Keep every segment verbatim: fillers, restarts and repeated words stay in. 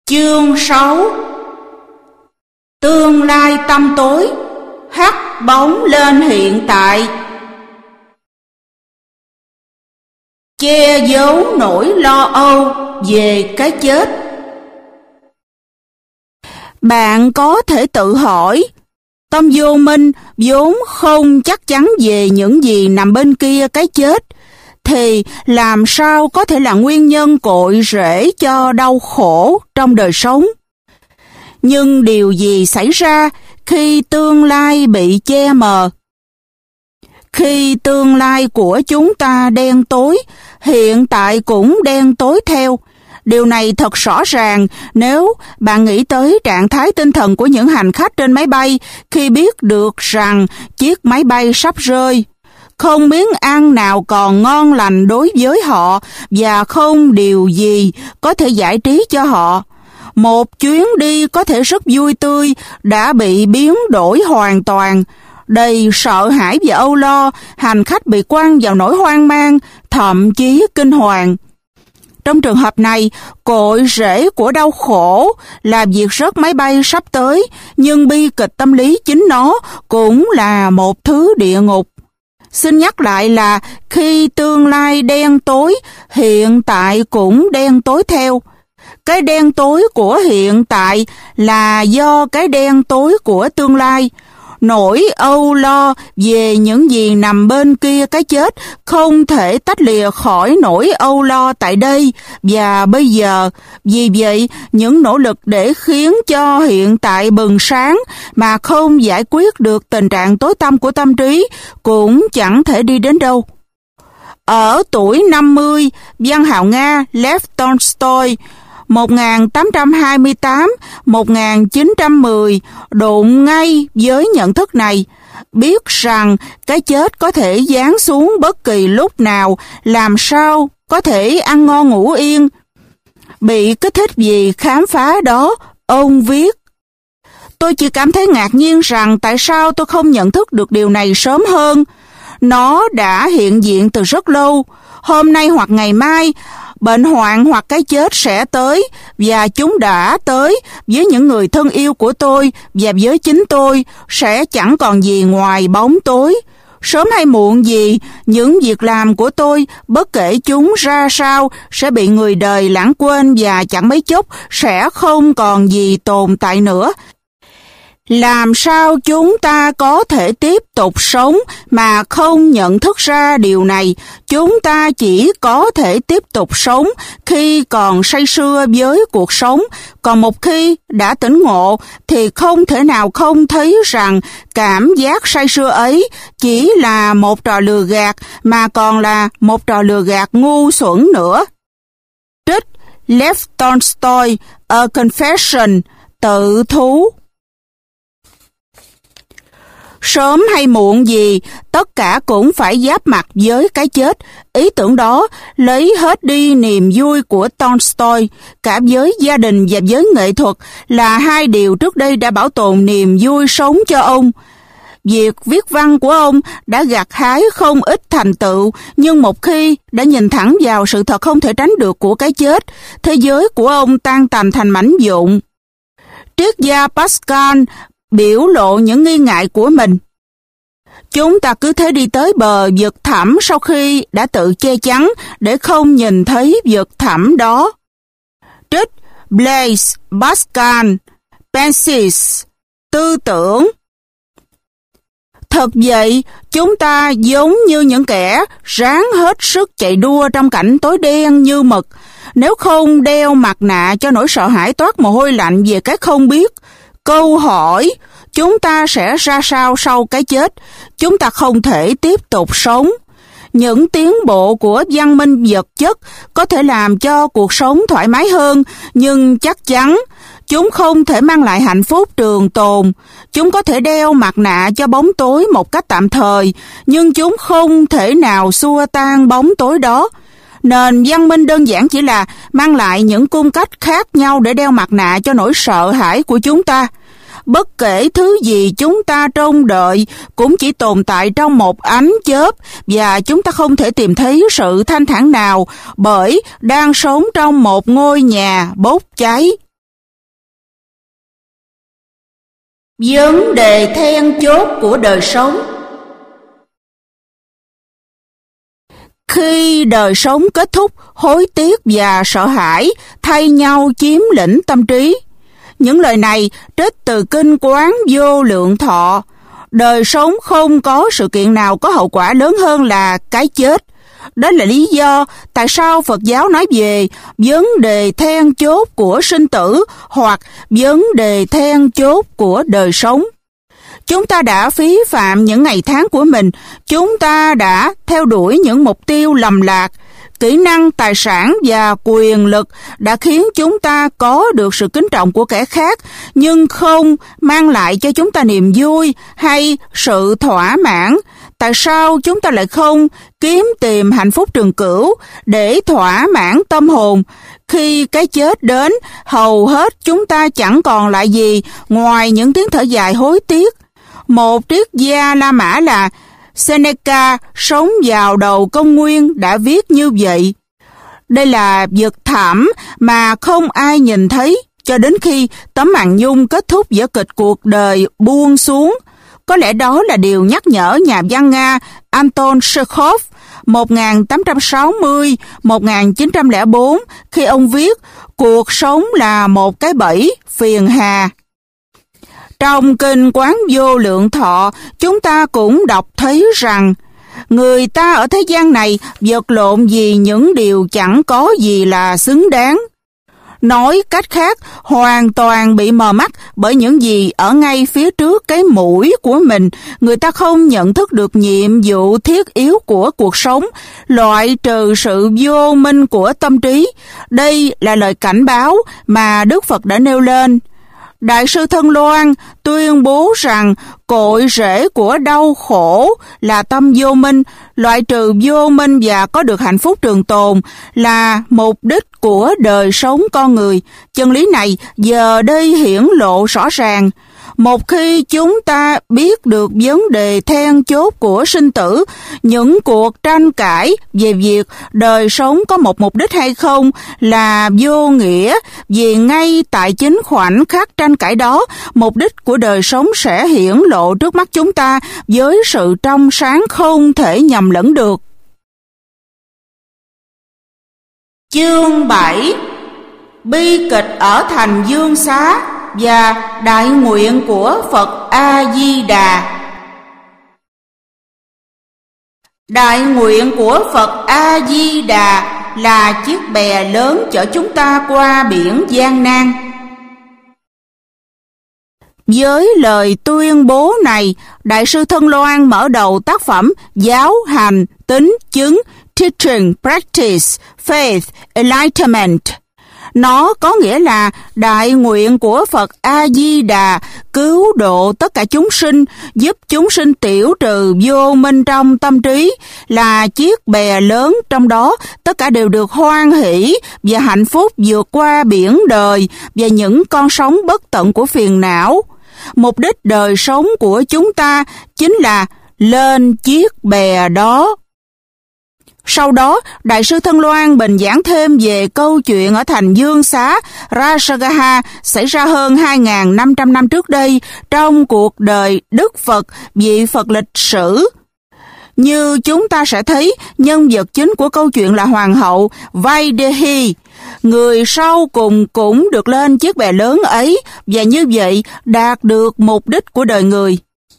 Chương sáu. Tương lai tăm tối, hắt bóng lên hiện tại. Che giấu nỗi lo âu về cái chết. Bạn có thể tự hỏi, tâm vô minh vốn không chắc chắn về những gì nằm bên kia cái chết, thì làm sao có thể là nguyên nhân cội rễ cho đau khổ trong đời sống? Nhưng điều gì xảy ra khi tương lai bị che mờ? Khi tương lai của chúng ta đen tối, hiện tại cũng đen tối theo. Điều này thật rõ ràng nếu bạn nghĩ tới trạng thái tinh thần của những hành khách trên máy bay khi biết được rằng chiếc máy bay sắp rơi. Không miếng ăn nào còn ngon lành đối với họ và không điều gì có thể giải trí cho họ. Một chuyến đi có thể rất vui tươi đã bị biến đổi hoàn toàn. Đầy sợ hãi và âu lo, hành khách bị quăng vào nỗi hoang mang, thậm chí kinh hoàng. Trong trường hợp này, cội rễ của đau khổ là việc rớt máy bay sắp tới, nhưng bi kịch tâm lý chính nó cũng là một thứ địa ngục. Xin nhắc lại là khi tương lai đen tối, hiện tại cũng đen tối theo. Cái đen tối của hiện tại là do cái đen tối của tương lai. Nỗi âu lo về những gì nằm bên kia cái chết không thể tách lìa khỏi nỗi âu lo tại đây và bây giờ. Vì vậy, những nỗ lực để khiến cho hiện tại bừng sáng mà không giải quyết được tình trạng tối tăm của tâm trí cũng chẳng thể đi đến đâu. Ở tuổi năm mươi, văn hào Nga Lev Tolstoy một nghìn tám trăm hai mươi tám đến một nghìn chín trăm mười đụng ngay với nhận thức này, biết rằng cái chết có thể giáng xuống bất kỳ lúc nào, làm sao có thể ăn ngon ngủ yên. Bị kích thích vì khám phá đó, ông viết: Tôi chỉ cảm thấy ngạc nhiên rằng tại sao tôi không nhận thức được điều này sớm hơn. Nó đã hiện diện từ rất lâu. Hôm nay hoặc ngày mai, bệnh hoạn hoặc cái chết sẽ tới, và chúng đã tới với những người thân yêu của tôi và với chính tôi, sẽ chẳng còn gì ngoài bóng tối. Sớm hay muộn gì, những việc làm của tôi, bất kể chúng ra sao, sẽ bị người đời lãng quên và chẳng mấy chốc sẽ không còn gì tồn tại nữa. Làm sao chúng ta có thể tiếp tục sống mà không nhận thức ra điều này? Chúng ta chỉ có thể tiếp tục sống khi còn say sưa với cuộc sống, còn một khi đã tỉnh ngộ thì không thể nào không thấy rằng cảm giác say sưa ấy chỉ là một trò lừa gạt, mà còn là một trò lừa gạt ngu xuẩn nữa. Trích Lev Tolstoy, A Confession, tự thú. Sớm hay muộn gì, tất cả cũng phải giáp mặt với cái chết. Ý tưởng đó lấy hết đi niềm vui của Tolstoy, cả với gia đình và với nghệ thuật, là hai điều trước đây đã bảo tồn niềm vui sống cho ông. Việc viết văn của ông đã gặt hái không ít thành tựu, nhưng một khi đã nhìn thẳng vào sự thật không thể tránh được của cái chết, thế giới của ông tan tành thành mảnh vụn. Triết gia Pascal biểu lộ những nghi ngại của mình. Chúng ta cứ thế đi tới bờ vực thẳm sau khi đã tự che chắn để không nhìn thấy vực thẳm đó. Trích Blaise Pascal, Pensis, tư tưởng. Thật vậy, chúng ta giống như những kẻ ráng hết sức chạy đua trong cảnh tối đen như mực. Nếu không đeo mặt nạ cho nỗi sợ hãi toát mồ hôi lạnh về cái không biết, câu hỏi chúng ta sẽ ra sao sau cái chết, chúng ta không thể tiếp tục sống. Những tiến bộ của văn minh vật chất có thể làm cho cuộc sống thoải mái hơn, nhưng chắc chắn chúng không thể mang lại hạnh phúc trường tồn. Chúng có thể đeo mặt nạ cho bóng tối một cách tạm thời, nhưng chúng không thể nào xua tan bóng tối đó. Nền văn minh đơn giản chỉ là mang lại những cung cách khác nhau để đeo mặt nạ cho nỗi sợ hãi của chúng ta. Bất kể thứ gì chúng ta trông đợi cũng chỉ tồn tại trong một ánh chớp, và chúng ta không thể tìm thấy sự thanh thản nào bởi đang sống trong một ngôi nhà bốc cháy. Vấn đề then chốt của đời sống. Khi đời sống kết thúc, hối tiếc và sợ hãi thay nhau chiếm lĩnh tâm trí. Những lời này trích từ Kinh Quán Vô Lượng Thọ. Đời sống không có sự kiện nào có hậu quả lớn hơn là cái chết. Đó là lý do tại sao Phật giáo nói về vấn đề then chốt của sinh tử hoặc vấn đề then chốt của đời sống. Chúng ta đã phí phạm những ngày tháng của mình, chúng ta đã theo đuổi những mục tiêu lầm lạc. Kỹ năng, tài sản và quyền lực đã khiến chúng ta có được sự kính trọng của kẻ khác, nhưng không mang lại cho chúng ta niềm vui hay sự thỏa mãn. Tại sao chúng ta lại không kiếm tìm hạnh phúc trường cửu để thỏa mãn tâm hồn? Khi cái chết đến, hầu hết chúng ta chẳng còn lại gì ngoài những tiếng thở dài hối tiếc. Một triết gia La Mã là Seneca sống vào đầu công nguyên đã viết như vậy. Đây là vực thẳm mà không ai nhìn thấy cho đến khi tấm màn nhung kết thúc vở kịch cuộc đời buông xuống. Có lẽ đó là điều nhắc nhở nhà văn Nga Anton Chekhov một nghìn tám trăm sáu mươi đến một nghìn chín trăm lẻ bốn khi ông viết Cuộc sống là một cái bẫy phiền hà. Trong Kinh Quán Vô Lượng Thọ, chúng ta cũng đọc thấy rằng người ta ở thế gian này vật lộn vì những điều chẳng có gì là xứng đáng. Nói cách khác, hoàn toàn bị mờ mắt bởi những gì ở ngay phía trước cái mũi của mình. Người ta không nhận thức được nhiệm vụ thiết yếu của cuộc sống, loại trừ sự vô minh của tâm trí. Đây là lời cảnh báo mà Đức Phật đã nêu lên. Đại sư Thân Loan tuyên bố rằng cội rễ của đau khổ là tâm vô minh, loại trừ vô minh và có được hạnh phúc trường tồn là mục đích của đời sống con người. Chân lý này giờ đây hiển lộ rõ ràng. Một khi chúng ta biết được vấn đề then chốt của sinh tử, những cuộc tranh cãi về việc đời sống có một mục đích hay không là vô nghĩa, vì ngay tại chính khoảnh khắc tranh cãi đó, mục đích của đời sống sẽ hiển lộ trước mắt chúng ta với sự trong sáng không thể nhầm lẫn được. Chương bảy. Bi kịch ở thành Dương Xá và đại nguyện của Phật A-di-đà. Đại nguyện của Phật A-di-đà là chiếc bè lớn chở chúng ta qua biển gian nan. Với lời tuyên bố này, Đại sư Thân Loan mở đầu tác phẩm Giáo hành, tín, chứng, Teaching, Practice, Faith, Enlightenment. Nó có nghĩa là đại nguyện của Phật A-di-đà cứu độ tất cả chúng sinh, giúp chúng sinh tiểu trừ vô minh trong tâm trí, là chiếc bè lớn trong đó tất cả đều được hoan hỷ và hạnh phúc vượt qua biển đời và những con sóng bất tận của phiền não. Mục đích đời sống của chúng ta chính là lên chiếc bè đó. Sau đó, Đại sư Thân Loan bình giảng thêm về câu chuyện ở thành Dương Xá, Rajagaha xảy ra hơn hai nghìn năm trăm năm trước đây trong cuộc đời Đức Phật, vị Phật lịch sử. Như chúng ta sẽ thấy, nhân vật chính của câu chuyện là Hoàng hậu Vaidehi. Người sau cùng cũng được lên chiếc bè lớn ấy và như vậy đạt được mục đích của đời người.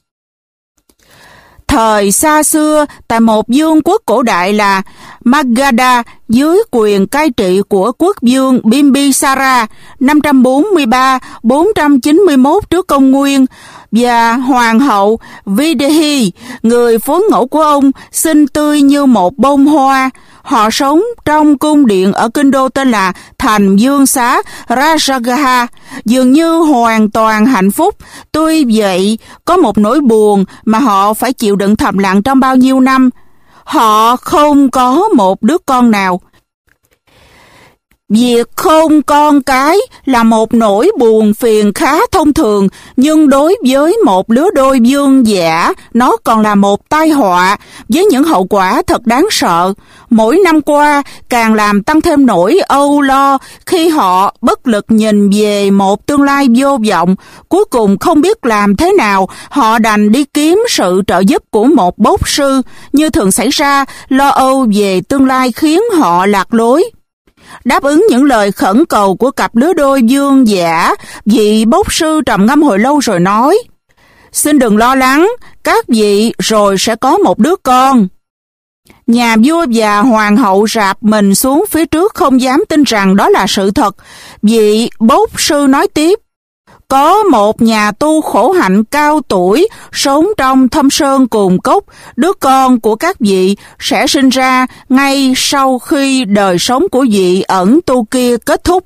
Thời xa xưa, tại một vương quốc cổ đại là Magadha dưới quyền cai trị của quốc vương Bimbisara năm trăm bốn mươi ba đến bốn trăm chín mươi mốt trước công nguyên, và hoàng hậu Videhi, người phối ngẫu của ông, xinh tươi như một bông hoa. Họ sống trong cung điện ở kinh đô tên là Thành Dương Xá, Rajagaha, dường như hoàn toàn hạnh phúc. Tuy vậy, có một nỗi buồn mà họ phải chịu đựng thầm lặng trong bao nhiêu năm. Họ không có một đứa con nào. Việc không con cái là một nỗi buồn phiền khá thông thường, nhưng đối với một lứa đôi vương giả, nó còn là một tai họa với những hậu quả thật đáng sợ. Mỗi năm qua, càng làm tăng thêm nỗi âu lo khi họ bất lực nhìn về một tương lai vô vọng. Cuối cùng không biết làm thế nào, họ đành đi kiếm sự trợ giúp của một bốc sư. Như thường xảy ra, lo âu về tương lai khiến họ lạc lối. Đáp ứng những lời khẩn cầu của cặp lứa đôi vương giả, vị bốc sư trầm ngâm hồi lâu rồi nói: "Xin đừng lo lắng, các vị rồi sẽ có một đứa con." Nhà vua và hoàng hậu rạp mình xuống phía trước, không dám tin rằng đó là sự thật. Vị bốc sư nói tiếp: "Có một nhà tu khổ hạnh cao tuổi sống trong thâm sơn cùng cốc, đứa con của các vị sẽ sinh ra ngay sau khi đời sống của vị ẩn tu kia kết thúc."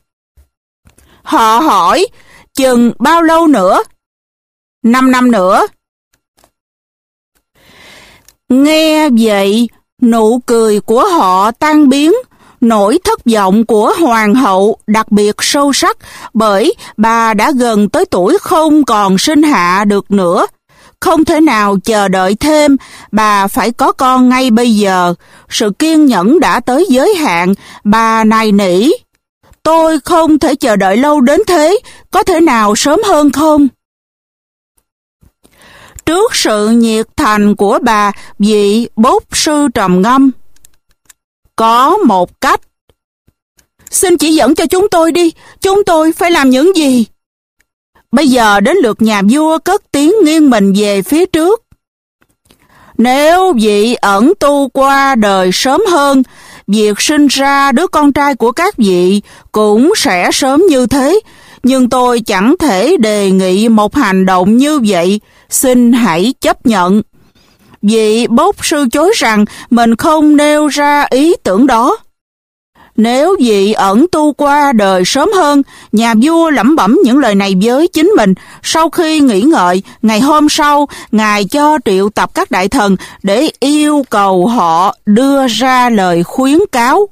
Họ hỏi: "Chừng bao lâu nữa?" "Năm năm nữa." Nghe vậy, nụ cười của họ tan biến. Nỗi thất vọng của hoàng hậu đặc biệt sâu sắc, bởi bà đã gần tới tuổi không còn sinh hạ được nữa. Không thể nào chờ đợi thêm, bà phải có con ngay bây giờ. Sự kiên nhẫn đã tới giới hạn, bà nài nỉ: "Tôi không thể chờ đợi lâu đến thế, có thể nào sớm hơn không?" Trước sự nhiệt thành của bà, vị bốc sư trầm ngâm: "Có một cách." "Xin chỉ dẫn cho chúng tôi đi, chúng tôi phải làm những gì?" Bây giờ đến lượt nhà vua cất tiếng nghiêng mình về phía trước. "Nếu vị ẩn tu qua đời sớm hơn, việc sinh ra đứa con trai của các vị cũng sẽ sớm như thế, nhưng tôi chẳng thể đề nghị một hành động như vậy, xin hãy chấp nhận." Vị bốc sư chối rằng mình không nêu ra ý tưởng đó. Nếu vị ẩn tu qua đời sớm hơn, nhà vua lẩm bẩm những lời này với chính mình. Sau khi nghĩ ngợi, ngày hôm sau, ngài cho triệu tập các đại thần để yêu cầu họ đưa ra lời khuyến cáo.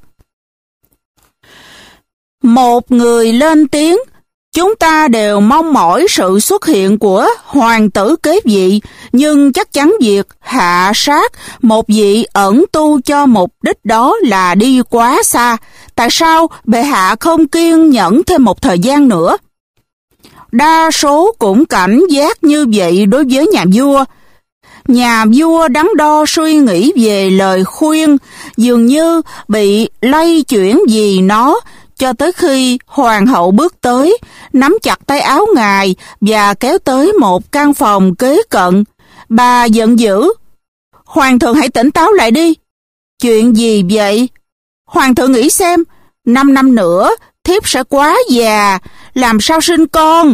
Một người lên tiếng: "Chúng ta đều mong mỏi sự xuất hiện của hoàng tử kế vị, nhưng chắc chắn việc hạ sát một vị ẩn tu cho mục đích đó là đi quá xa. Tại sao bệ hạ không kiên nhẫn thêm một thời gian nữa?" Đa số cũng cảnh giác như vậy đối với nhà vua. Nhà vua đắn đo suy nghĩ về lời khuyên, dường như bị lay chuyển vì nó, cho tới khi hoàng hậu bước tới, nắm chặt tay áo ngài và kéo tới một căn phòng kế cận. Bà giận dữ: "Hoàng thượng hãy tỉnh táo lại đi." "Chuyện gì vậy?" "Hoàng thượng nghĩ xem, năm năm nữa thiếp sẽ quá già, làm sao sinh con?"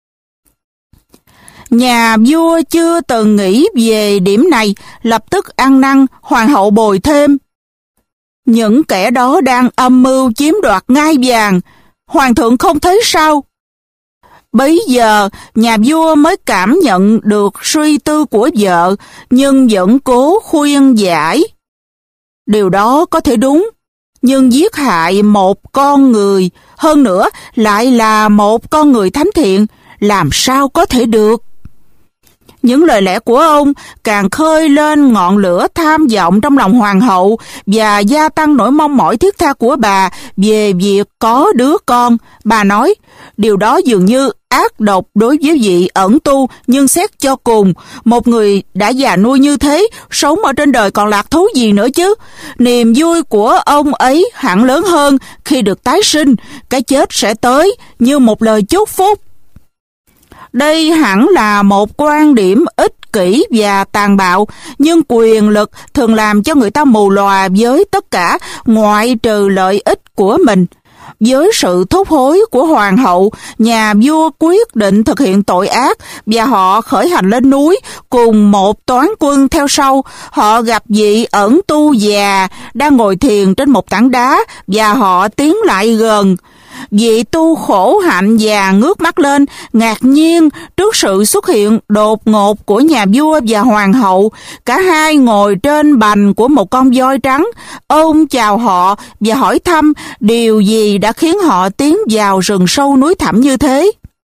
Nhà vua chưa từng nghĩ về điểm này, lập tức ăn năn. Hoàng hậu bồi thêm: "Những kẻ đó đang âm mưu chiếm đoạt ngai vàng, hoàng thượng không thấy sao?" Bấy giờ, nhà vua mới cảm nhận được suy tư của vợ, nhưng vẫn cố khuyên giải. Điều đó có thể đúng, nhưng giết hại một con người, hơn nữa lại là một con người thánh thiện, làm sao có thể được? Những lời lẽ của ông càng khơi lên ngọn lửa tham vọng trong lòng hoàng hậu và gia tăng nỗi mong mỏi thiết tha của bà về việc có đứa con. Bà nói, điều đó dường như ác độc đối với vị ẩn tu, nhưng xét cho cùng, một người đã già nuôi như thế, sống ở trên đời còn lạc thú gì nữa chứ? Niềm vui của ông ấy hẳn lớn hơn khi được tái sinh, cái chết sẽ tới như một lời chúc phúc. Đây hẳn là một quan điểm ích kỷ và tàn bạo, nhưng quyền lực thường làm cho người ta mù lòa với tất cả ngoại trừ lợi ích của mình. Với sự thúc hối của hoàng hậu, nhà vua quyết định thực hiện tội ác và họ khởi hành lên núi cùng một toán quân theo sau. Họ gặp vị ẩn tu già đang ngồi thiền trên một tảng đá và họ tiến lại gần. Vị tu khổ hạnh già ngước mắt lên, ngạc nhiên trước sự xuất hiện đột ngột của nhà vua và hoàng hậu. Cả hai ngồi trên bành của một con voi trắng. Ông chào họ và hỏi thăm điều gì đã khiến họ tiến vào rừng sâu núi thẳm như thế.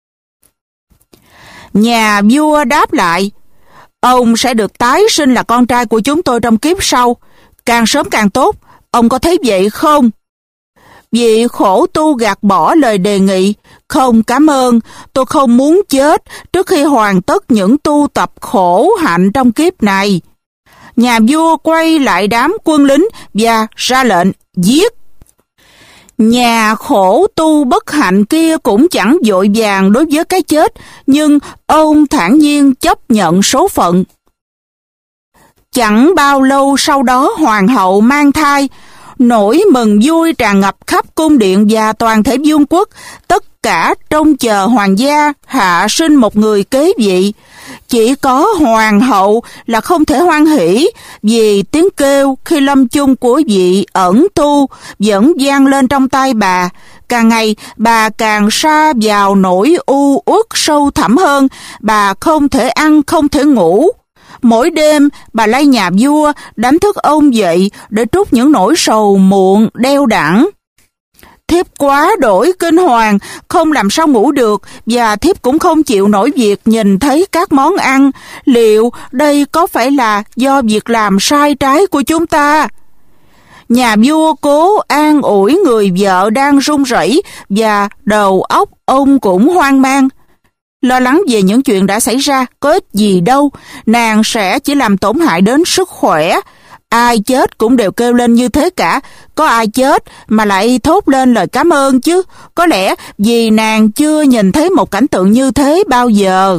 Nhà vua đáp lại, ông sẽ được tái sinh là con trai của chúng tôi trong kiếp sau. Càng sớm càng tốt, ông có thấy vậy không? Vị khổ tu gạt bỏ lời đề nghị. Không, cảm ơn, tôi không muốn chết trước khi hoàn tất những tu tập khổ hạnh trong kiếp này. Nhà vua quay lại đám quân lính và ra lệnh giết. Nhà khổ tu bất hạnh kia cũng chẳng vội vàng đối với cái chết, nhưng ông thản nhiên chấp nhận số phận. Chẳng bao lâu sau đó hoàng hậu mang thai. Nỗi mừng vui tràn ngập khắp cung điện và toàn thể vương quốc. Tất cả trông chờ hoàng gia hạ sinh một người kế vị. Chỉ có hoàng hậu là không thể hoan hỷ, vì tiếng kêu khi lâm chung của vị ẩn tu vẫn vang lên trong tai bà. Càng ngày bà càng sa vào nỗi u uất sâu thẳm hơn. Bà không thể ăn, không thể ngủ. Mỗi đêm, bà lay nhà vua, đánh thức ông dậy để trút những nỗi sầu muộn đeo đẳng. Thiếp quá đổi kinh hoàng, không làm sao ngủ được, và thiếp cũng không chịu nổi việc nhìn thấy các món ăn. Liệu đây có phải là do việc làm sai trái của chúng ta? Nhà vua cố an ủi người vợ đang run rẩy, và đầu óc ông cũng hoang mang. Lo lắng về những chuyện đã xảy ra có ích gì đâu, nàng sẽ chỉ làm tổn hại đến sức khỏe. Ai chết cũng đều kêu lên như thế cả, có ai chết mà lại thốt lên lời cảm ơn chứ? Có lẽ vì nàng chưa nhìn thấy một cảnh tượng như thế bao giờ.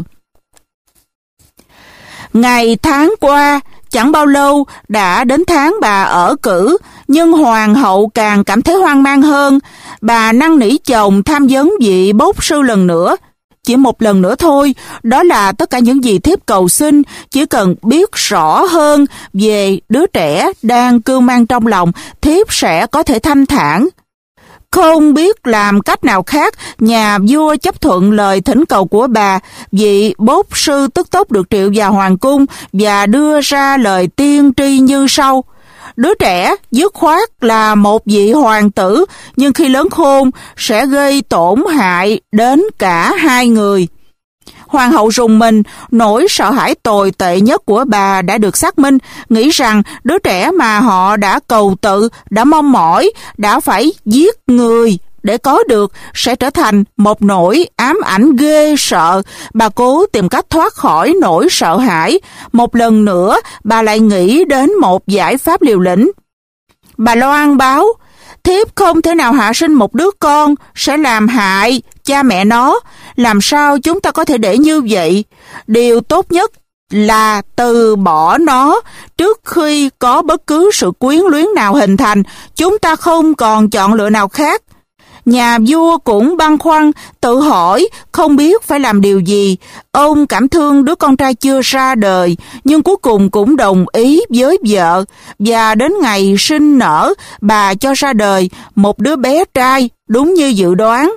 Ngày tháng qua, chẳng bao lâu đã đến tháng bà ở cử, nhưng hoàng hậu càng cảm thấy hoang mang hơn. Bà năn nỉ chồng tham vấn vị bốc sư lần nữa. Chỉ một lần nữa thôi, đó là tất cả những gì thiếp cầu xin, chỉ cần biết rõ hơn về đứa trẻ đang cưu mang trong lòng, thiếp sẽ có thể thanh thản. Không biết làm cách nào khác, nhà vua chấp thuận lời thỉnh cầu của bà. Vị bốc sư tức tốc được triệu vào hoàng cung và đưa ra lời tiên tri như sau. Đứa trẻ dứt khoát là một vị hoàng tử, nhưng khi lớn khôn sẽ gây tổn hại đến cả hai người. Hoàng hậu rùng mình, nỗi sợ hãi tồi tệ nhất của bà đã được xác minh, nghĩ rằng đứa trẻ mà họ đã cầu tự, đã mong mỏi, đã phải giết người để có được sẽ trở thành một nỗi ám ảnh ghê sợ. Bà cố tìm cách thoát khỏi nỗi sợ hãi. Một lần nữa, bà lại nghĩ đến một giải pháp liều lĩnh. Bà loan báo, thiếp không thể nào hạ sinh một đứa con sẽ làm hại cha mẹ nó. Làm sao chúng ta có thể để như vậy? Điều tốt nhất là từ bỏ nó trước khi có bất cứ sự quyến luyến nào hình thành. Chúng ta không còn chọn lựa nào khác. Nhà vua cũng băn khoăn, tự hỏi không biết phải làm điều gì. Ông cảm thương đứa con trai chưa ra đời, nhưng cuối cùng cũng đồng ý với vợ. Và đến ngày sinh nở, bà cho ra đời một đứa bé trai, đúng như dự đoán.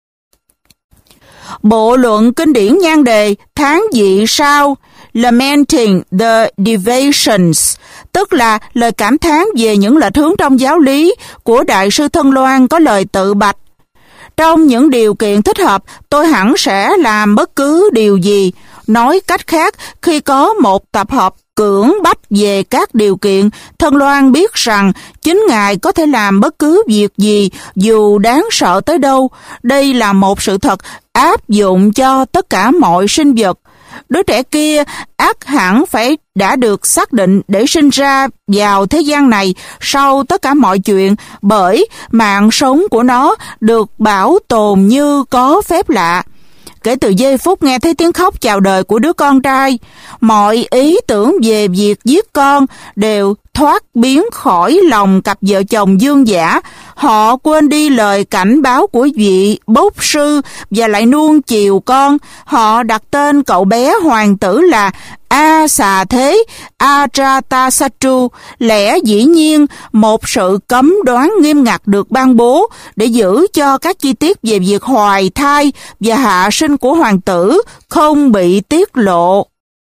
Bộ luận kinh điển nhan đề Tháng Dị Sao, Lamenting the Deviations, tức là lời cảm thán về những lệch hướng trong giáo lý của Đại sư Thân Loan, có lời tự bạch. Trong những điều kiện thích hợp, tôi hẳn sẽ làm bất cứ điều gì. Nói cách khác, khi có một tập hợp cưỡng bách về các điều kiện, Thân Loan biết rằng chính Ngài có thể làm bất cứ việc gì, dù đáng sợ tới đâu. Đây là một sự thật áp dụng cho tất cả mọi sinh vật. Đứa trẻ kia ắt hẳn phải đã được xác định để sinh ra vào thế gian này sau tất cả mọi chuyện, bởi mạng sống của nó được bảo tồn như có phép lạ. Kể từ giây phút nghe thấy tiếng khóc chào đời của đứa con trai, mọi ý tưởng về việc giết con đều thoát biến khỏi lòng cặp vợ chồng dương dã. Họ quên đi lời cảnh báo của vị bốc sư và lại nuông chiều con. Họ đặt tên cậu bé hoàng tử là A Xà Thế Ajatasattu. Lẽ dĩ nhiên một sự cấm đoán nghiêm ngặt được ban bố để giữ cho các chi tiết về việc hoài thai và hạ sinh của hoàng tử không bị tiết lộ.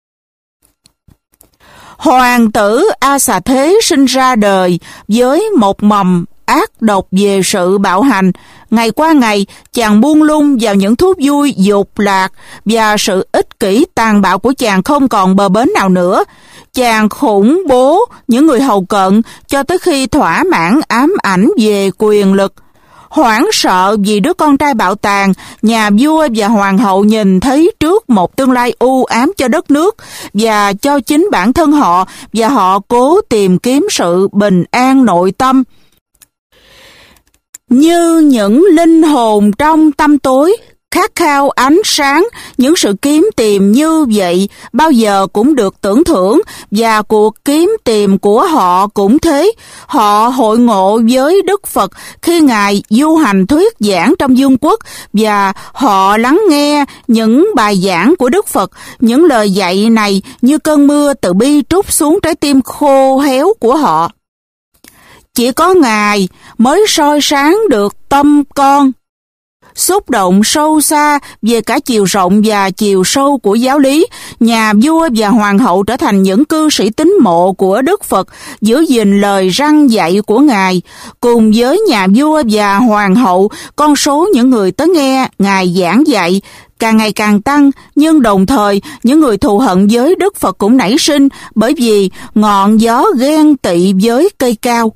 Hoàng tử A Xà Thế sinh ra đời với một mầm ác độc về sự bạo hành. Ngày qua ngày, chàng buông lung vào những thú vui dục lạc và sự ích kỷ tàn bạo của chàng không còn bờ bến nào nữa. Chàng khủng bố những người hầu cận cho tới khi thỏa mãn ám ảnh về quyền lực. Hoảng sợ vì đứa con trai bạo tàn, nhà vua và hoàng hậu nhìn thấy trước một tương lai u ám cho đất nước và cho chính bản thân họ, và họ cố tìm kiếm sự bình an nội tâm. Như những linh hồn trong tăm tối, khát khao ánh sáng, những sự kiếm tìm như vậy bao giờ cũng được tưởng thưởng, và cuộc kiếm tìm của họ cũng thế. Họ hội ngộ với Đức Phật khi Ngài du hành thuyết giảng trong vương quốc, và họ lắng nghe những bài giảng của Đức Phật. Những lời dạy này như cơn mưa từ bi trút xuống trái tim khô héo của họ. Chỉ có Ngài mới soi sáng được tâm con. Xúc động sâu xa về cả chiều rộng và chiều sâu của giáo lý, nhà vua và hoàng hậu trở thành những cư sĩ tín mộ của Đức Phật, giữ gìn lời răn dạy của Ngài. Cùng với nhà vua và hoàng hậu, con số những người tới nghe Ngài giảng dạy càng ngày càng tăng, nhưng đồng thời những người thù hận với Đức Phật cũng nảy sinh, bởi vì ngọn gió ghen tị với cây cao.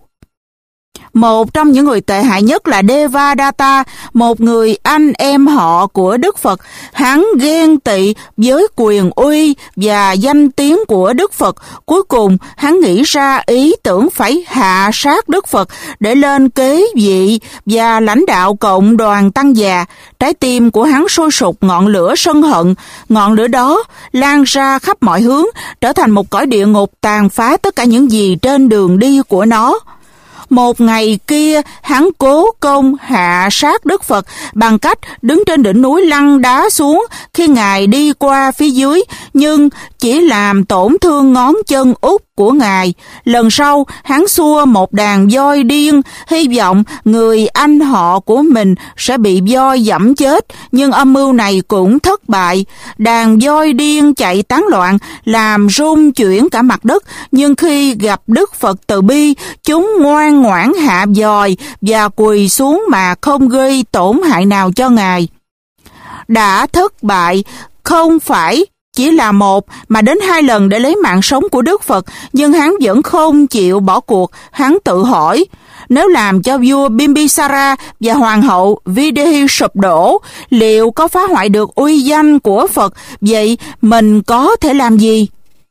Một trong những người tệ hại nhất là Devadatta, một người anh em họ của Đức Phật. Hắn ghen tị với quyền uy và danh tiếng của Đức Phật. Cuối cùng, hắn nghĩ ra ý tưởng phải hạ sát Đức Phật để lên kế vị và lãnh đạo cộng đoàn tăng già. Trái tim của hắn sôi sục ngọn lửa sân hận. Ngọn lửa đó lan ra khắp mọi hướng, trở thành một cõi địa ngục tàn phá tất cả những gì trên đường đi của nó. Một ngày kia, hắn cố công hạ sát Đức Phật bằng cách đứng trên đỉnh núi lăn đá xuống khi Ngài đi qua phía dưới, nhưng chỉ làm tổn thương ngón chân út của Ngài. Lần sau, hắn xua một đàn voi điên, hy vọng người anh họ của mình sẽ bị voi giẫm chết, nhưng âm mưu này cũng thất bại. Đàn voi điên chạy tán loạn, làm rung chuyển cả mặt đất, nhưng khi gặp Đức Phật từ bi, chúng ngoan ngoãn hạ dòi và quỳ xuống mà không gây tổn hại nào cho Ngài. Đã thất bại không phải chỉ là một mà đến hai lần để lấy mạng sống của Đức Phật, nhưng hắn vẫn không chịu bỏ cuộc. Hắn tự hỏi, nếu làm cho vua Bimbisara và hoàng hậu Videhi sụp đổ, liệu có phá hoại được uy danh của Phật? Vậy mình có thể làm gì?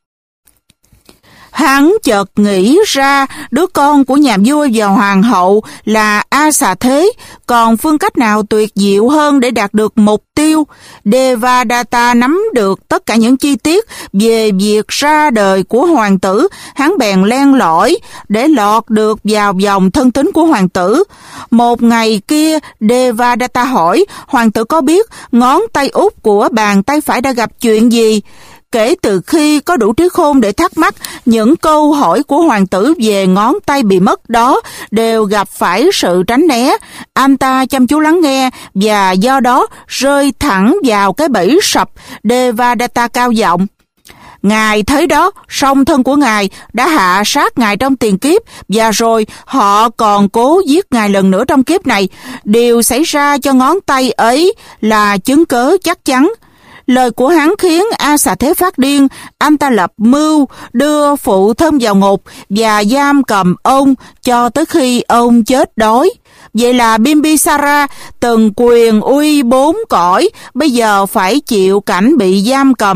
Hắn chợt nghĩ ra đứa con của nhà vua và hoàng hậu là A Xà Thế, còn phương cách nào tuyệt diệu hơn để đạt được mục tiêu? Devadatta nắm được tất cả những chi tiết về việc ra đời của hoàng tử. Hắn bèn len lỏi để lọt được vào vòng thân tín của hoàng tử. Một ngày kia, Devadatta hỏi hoàng tử có biết ngón tay út của bàn tay phải đã gặp chuyện gì. Kể từ khi có đủ trí khôn để thắc mắc, những câu hỏi của hoàng tử về ngón tay bị mất đó đều gặp phải sự tránh né. Anh ta chăm chú lắng nghe và do đó rơi thẳng vào cái bẫy sập. Devadatta cao giọng, Ngài thấy đó, song thân của Ngài đã hạ sát Ngài trong tiền kiếp, và rồi họ còn cố giết Ngài lần nữa trong kiếp này. Điều xảy ra cho ngón tay ấy là chứng cớ chắc chắn. Lời của hắn khiến A Xà Thế phát điên. Anh ta lập mưu đưa phụ thân vào ngục và giam cầm ông cho tới khi ông chết đói. Vậy là Bimbisara từng quyền uy bốn cõi bây giờ phải chịu cảnh bị giam cầm.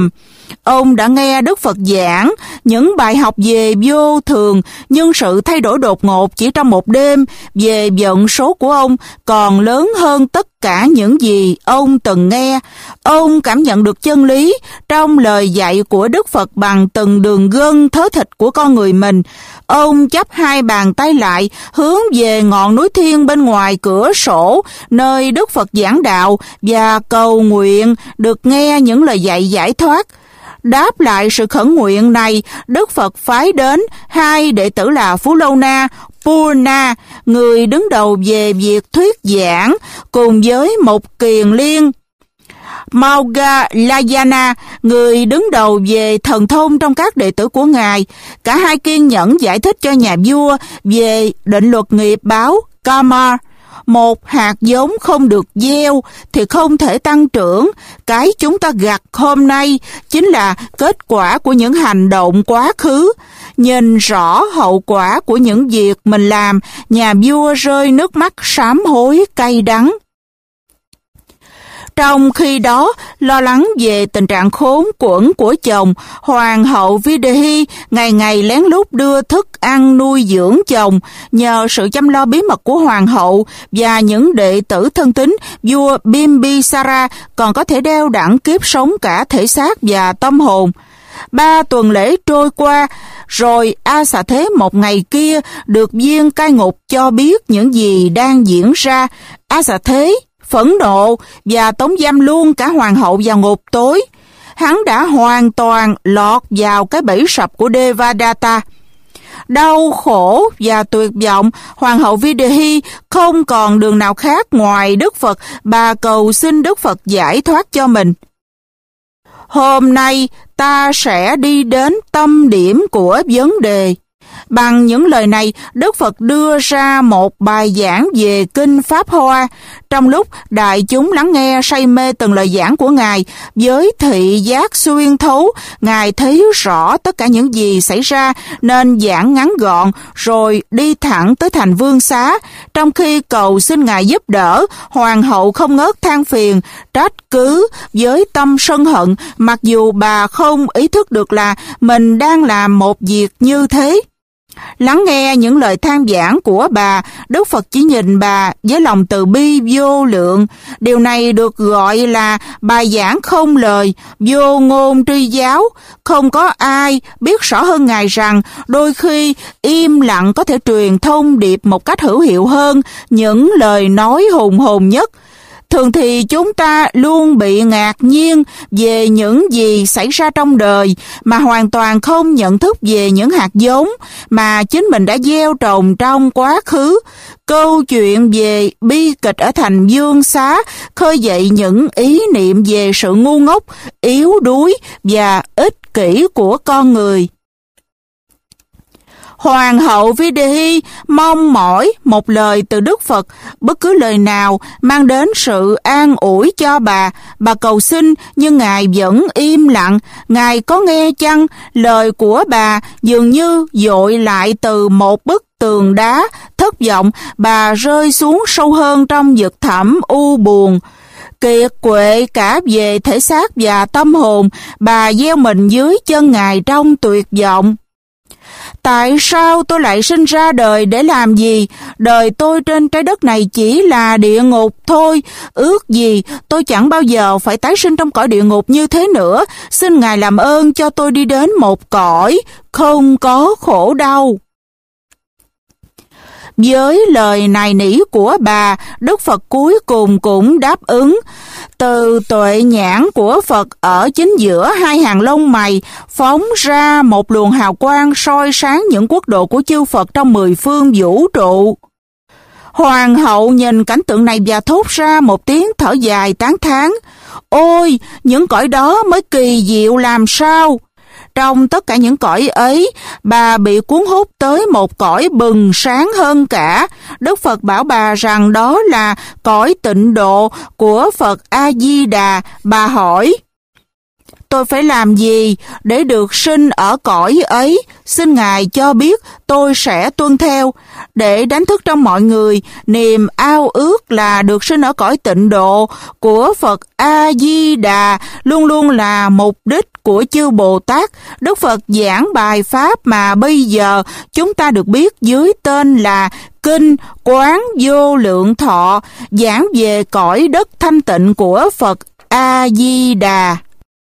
Ông đã nghe Đức Phật giảng những bài học về vô thường, nhưng sự thay đổi đột ngột chỉ trong một đêm về vận số của ông còn lớn hơn tất cả những gì ông từng nghe. Ông cảm nhận được chân lý trong lời dạy của Đức Phật bằng từng đường gân thớ thịt của con người mình. Ông chắp hai bàn tay lại, hướng về ngọn núi thiên bên ngoài cửa sổ, nơi Đức Phật giảng đạo, và cầu nguyện được nghe những lời dạy giải thoát. Đáp lại sự khẩn nguyện này, Đức Phật phái đến hai đệ tử là Phú Lâu Na, Purna, người đứng đầu về việc thuyết giảng, cùng với một kiền liên, Moggallana, người đứng đầu về thần thông trong các đệ tử của Ngài. Cả hai kiên nhẫn giải thích cho nhà vua về định luật nghiệp báo Karma. Một hạt giống không được gieo thì không thể tăng trưởng. Cái chúng ta gặt hôm nay chính là kết quả của những hành động quá khứ. Nhìn rõ hậu quả của những việc mình làm, nhà vua rơi nước mắt sám hối cay đắng. Trong khi đó, lo lắng về tình trạng khốn quẫn của chồng, Hoàng hậu Videhi ngày ngày lén lút đưa thức ăn nuôi dưỡng chồng. Nhờ sự chăm lo bí mật của Hoàng hậu và những đệ tử thân tín, vua Bimbisara còn có thể đeo đẳng kiếp sống cả thể xác và tâm hồn. Ba tuần lễ trôi qua, rồi A Xà Thế một ngày kia được viên cai ngục cho biết những gì đang diễn ra. A Xà Thế phẫn nộ và tống giam luôn cả hoàng hậu vào ngục tối. Hắn đã hoàn toàn lọt vào cái bẫy sập của Devadatta. Đau khổ và tuyệt vọng, Hoàng hậu Videhi không còn đường nào khác ngoài Đức Phật. Bà cầu xin Đức Phật giải thoát cho mình. Hôm nay ta sẽ đi đến tâm điểm của vấn đề. Bằng những lời này, Đức Phật đưa ra một bài giảng về Kinh Pháp Hoa. Trong lúc đại chúng lắng nghe say mê từng lời giảng của Ngài, với thị giác xuyên thấu, Ngài thấy rõ tất cả những gì xảy ra nên giảng ngắn gọn rồi đi thẳng tới thành Vương Xá. Trong khi cầu xin Ngài giúp đỡ, Hoàng hậu không ngớt than phiền, trách cứ với tâm sân hận, mặc dù bà không ý thức được là mình đang làm một việc như thế. Lắng nghe những lời than vãn của bà, Đức Phật chỉ nhìn bà với lòng từ bi vô lượng. Điều này được gọi là bài giảng không lời, vô ngôn tri giáo. Không có ai biết rõ hơn Ngài rằng đôi khi im lặng có thể truyền thông điệp một cách hữu hiệu hơn những lời nói hùng hồn nhất. Thường thì chúng ta luôn bị ngạc nhiên về những gì xảy ra trong đời mà hoàn toàn không nhận thức về những hạt giống mà chính mình đã gieo trồng trong quá khứ. Câu chuyện về bi kịch ở thành Vương Xá khơi dậy những ý niệm về sự ngu ngốc, yếu đuối và ích kỷ của con người. Hoàng hậu Videhi mong mỏi một lời từ Đức Phật, bất cứ lời nào mang đến sự an ủi cho bà. Bà cầu xin nhưng Ngài vẫn im lặng. Ngài có nghe chăng? Lời của bà dường như dội lại từ một bức tường đá. Thất vọng, bà rơi xuống sâu hơn trong vực thẳm u buồn. Kiệt quệ cả về thể xác và tâm hồn, bà gieo mình dưới chân Ngài trong tuyệt vọng. Tại sao tôi lại sinh ra đời để làm gì? Đời tôi trên trái đất này chỉ là địa ngục thôi. Ước gì tôi chẳng bao giờ phải tái sinh trong cõi địa ngục như thế nữa. Xin Ngài làm ơn cho tôi đi đến một cõi không có khổ đau. Với lời nài nỉ của bà, Đức Phật cuối cùng cũng đáp ứng. Từ tuệ nhãn của Phật ở chính giữa hai hàng lông mày phóng ra một luồng hào quang soi sáng những quốc độ của chư Phật trong mười phương vũ trụ. Hoàng hậu nhìn cảnh tượng này và thốt ra một tiếng thở dài tán thán. Ôi, những cõi đó mới kỳ diệu làm sao! Trong tất cả những cõi ấy, bà bị cuốn hút tới một cõi bừng sáng hơn cả. Đức Phật bảo bà rằng đó là cõi tịnh độ của Phật A-di-đà. Bà hỏi, Tôi phải làm gì để được sinh ở cõi ấy? Xin Ngài cho biết, tôi sẽ tuân theo. Để đánh thức trong mọi người niềm ao ước là được sinh ở cõi tịnh độ của Phật A-di-đà luôn luôn là mục đích của chư Bồ Tát. Đức Phật giảng bài Pháp mà bây giờ chúng ta được biết dưới tên là Kinh Quán Vô Lượng Thọ, giảng về cõi đất thanh tịnh của Phật A-di-đà.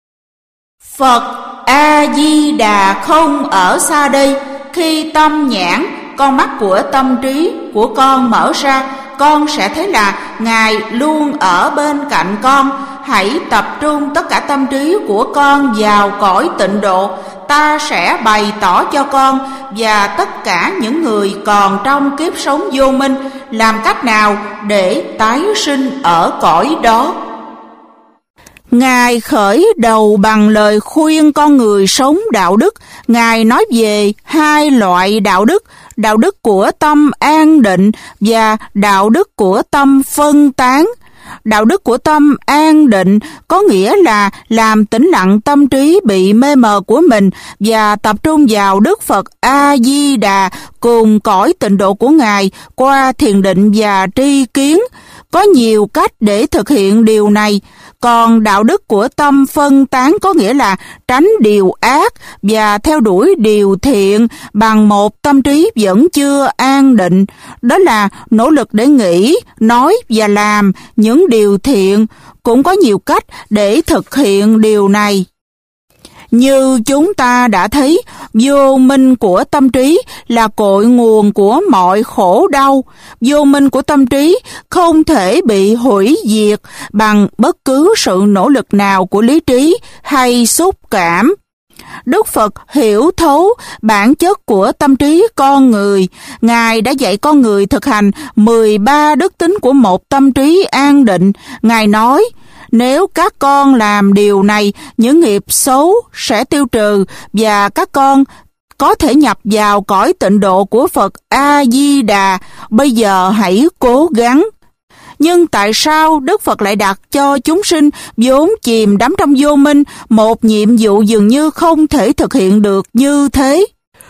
Phật A-di-đà không ở xa đây. Khi tâm nhãn, con mắt của tâm trí của con mở ra, con sẽ thấy là Ngài luôn ở bên cạnh con. Hãy tập trung tất cả tâm trí của con vào cõi tịnh độ. Ta sẽ bày tỏ cho con và tất cả những người còn trong kiếp sống vô minh làm cách nào để tái sinh ở cõi đó. Ngài khởi đầu bằng lời khuyên con người sống đạo đức. Ngài nói về hai loại đạo đức, đạo đức của tâm an định và đạo đức của tâm phân tán. Đạo đức của tâm an định có nghĩa là làm tĩnh lặng tâm trí bị mê mờ của mình và tập trung vào Đức Phật A-di-đà cùng cõi tịnh độ của Ngài qua thiền định và tri kiến. Có nhiều cách để thực hiện điều này. Còn đạo đức của tâm phân tán có nghĩa là tránh điều ác và theo đuổi điều thiện bằng một tâm trí vẫn chưa an định. Đó là nỗ lực để nghĩ, nói và làm những điều thiện. Cũng có nhiều cách để thực hiện điều này. Như chúng ta đã thấy, vô minh của tâm trí là cội nguồn của mọi khổ đau. Vô minh của tâm trí không thể bị hủy diệt bằng bất cứ sự nỗ lực nào của lý trí hay xúc cảm. Đức Phật hiểu thấu bản chất của tâm trí con người. Ngài đã dạy con người thực hành mười ba đức tính của một tâm trí an định. Ngài nói, nếu các con làm điều này, những nghiệp xấu sẽ tiêu trừ và các con có thể nhập vào cõi tịnh độ của Phật A-di-đà. Bây giờ hãy cố gắng. Nhưng tại sao Đức Phật lại đặt cho chúng sinh vốn chìm đắm trong vô minh một nhiệm vụ dường như không thể thực hiện được như thế?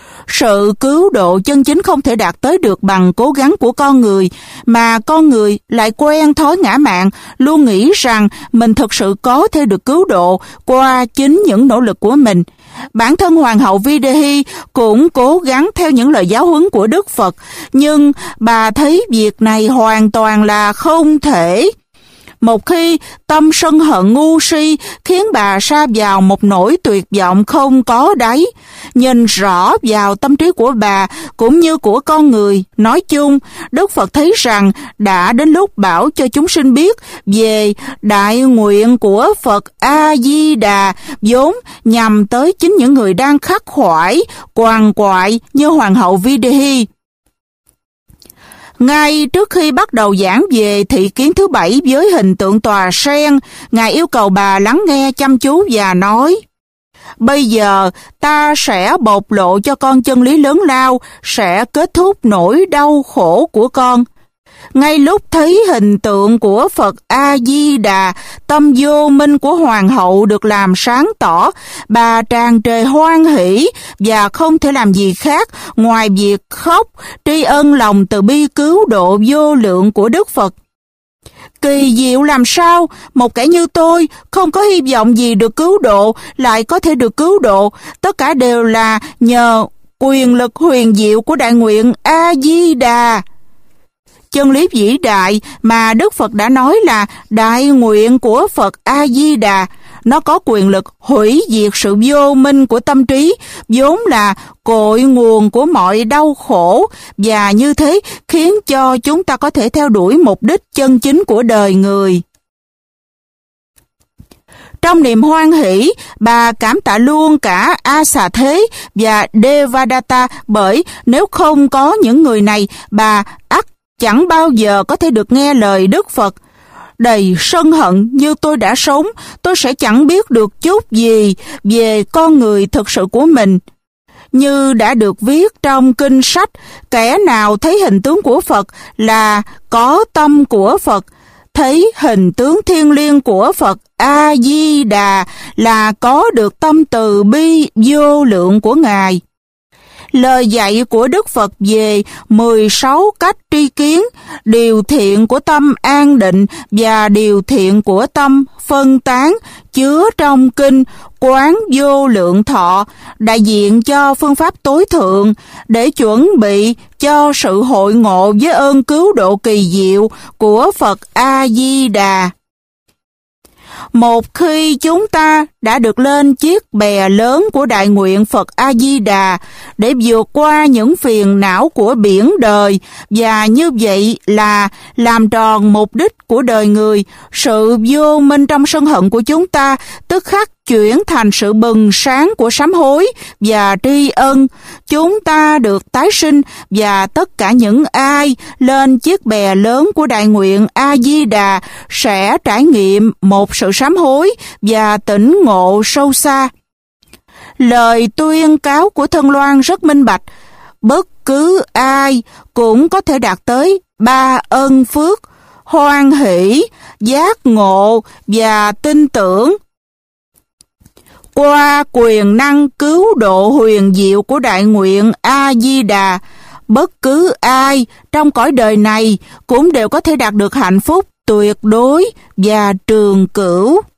Sự cứu độ chân chính không thể đạt tới được bằng cố gắng của con người, mà con người lại quen thói ngã mạn, luôn nghĩ rằng mình thực sự có thể được cứu độ qua chính những nỗ lực của mình. Bản thân Hoàng hậu Videhi cũng cố gắng theo những lời giáo huấn của Đức Phật, nhưng bà thấy việc này hoàn toàn là không thể. Một khi tâm sân hận ngu si khiến bà sa vào một nỗi tuyệt vọng không có đáy. Nhìn rõ vào tâm trí của bà cũng như của con người nói chung, Đức Phật thấy rằng đã đến lúc bảo cho chúng sinh biết về đại nguyện của Phật A-di-đà, vốn nhằm tới chính những người đang khắc khoải, quằn quại như Hoàng hậu Videhi. Ngay trước khi bắt đầu giảng về thị kiến thứ bảy với hình tượng tòa sen, Ngài yêu cầu bà lắng nghe chăm chú và nói, bây giờ ta sẽ bộc lộ cho con chân lý lớn lao, sẽ kết thúc nỗi đau khổ của con. Ngay lúc thấy hình tượng của Phật A-di-đà, tâm vô minh của Hoàng hậu được làm sáng tỏ, bà tràn trề hoan hỷ và không thể làm gì khác ngoài việc khóc, tri ân lòng từ bi cứu độ vô lượng của Đức Phật. Kỳ diệu làm sao một kẻ như tôi không có hy vọng gì được cứu độ lại có thể được cứu độ, tất cả đều là nhờ quyền lực huyền diệu của đại nguyện A-di-đà. Chân lý vĩ đại mà Đức Phật đã nói là đại nguyện của Phật A-di-đà. Nó có quyền lực hủy diệt sự vô minh của tâm trí, vốn là cội nguồn của mọi đau khổ, và như thế khiến cho chúng ta có thể theo đuổi mục đích chân chính của đời người. Trong niềm hoan hỷ, bà cảm tạ luôn cả A Xà Thế và Devadatta, bởi nếu không có những người này, bà ắt chẳng bao giờ có thể được nghe lời Đức Phật. Đầy sân hận như tôi đã sống, tôi sẽ chẳng biết được chút gì về con người thực sự của mình. Như đã được viết trong kinh sách, kẻ nào thấy hình tướng của Phật là có tâm của Phật. thấy hình tướng thiêng liêng của Phật A-di-đà là có được tâm từ bi vô lượng của Ngài. Lời dạy của Đức Phật về mười sáu cách tri kiến, điều thiện của tâm an định và điều thiện của tâm phân tán chứa trong kinh Quán Vô Lượng Thọ, đại diện cho phương pháp tối thượng để chuẩn bị cho sự hội ngộ với ơn cứu độ kỳ diệu của Phật A-di-đà. Một khi chúng ta đã được lên chiếc bè lớn của đại nguyện Phật A-di-đà để vượt qua những phiền não của biển đời, và như vậy là làm tròn mục đích của đời người, sự vô minh trong sân hận của chúng ta tức khắc chuyển thành sự bừng sáng của sám hối và tri ân. Chúng ta được tái sinh, và tất cả những ai lên chiếc bè lớn của đại nguyện A-di-đà sẽ trải nghiệm một sự sám hối và tỉnh ngộ sâu xa. Lời tuyên cáo của Thân Loan rất minh bạch: bất cứ ai cũng có thể đạt tới ba ân phước: hoan hỷ, giác ngộ và tin tưởng. Qua quyền năng cứu độ huyền diệu của đại nguyện A-di-đà, bất cứ ai trong cõi đời này cũng đều có thể đạt được hạnh phúc tuyệt đối và trường cửu.